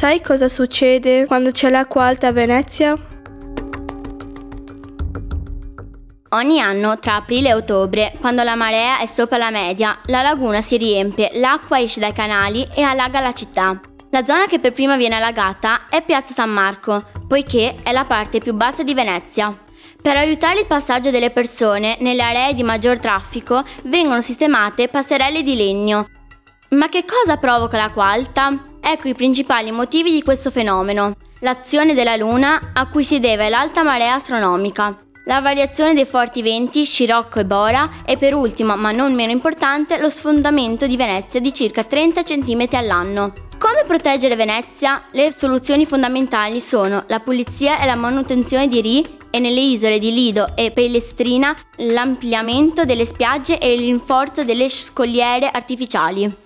sai cosa succede quando c'è l'acqua alta a Venezia? Ogni anno, tra aprile e ottobre, quando la marea è sopra la media, la laguna si riempie, l'acqua esce dai canali e allaga la città. La zona che per prima viene allagata è Piazza San Marco, poiché è la parte più bassa di Venezia. Per aiutare il passaggio delle persone nelle aree di maggior traffico vengono sistemate passerelle di legno. Ma che cosa provoca l'acqua alta? Ecco i principali motivi di questo fenomeno. L'azione della Luna, a cui si deve l'alta marea astronomica, la variazione dei forti venti Scirocco e Bora e per ultimo, ma non meno importante, lo sfondamento di Venezia di circa 30 cm all'anno. Come proteggere Venezia? Le soluzioni fondamentali sono la pulizia e la manutenzione di RI e nelle isole di Lido e Pellestrina l'ampliamento delle spiagge e il rinforzo delle scogliere artificiali.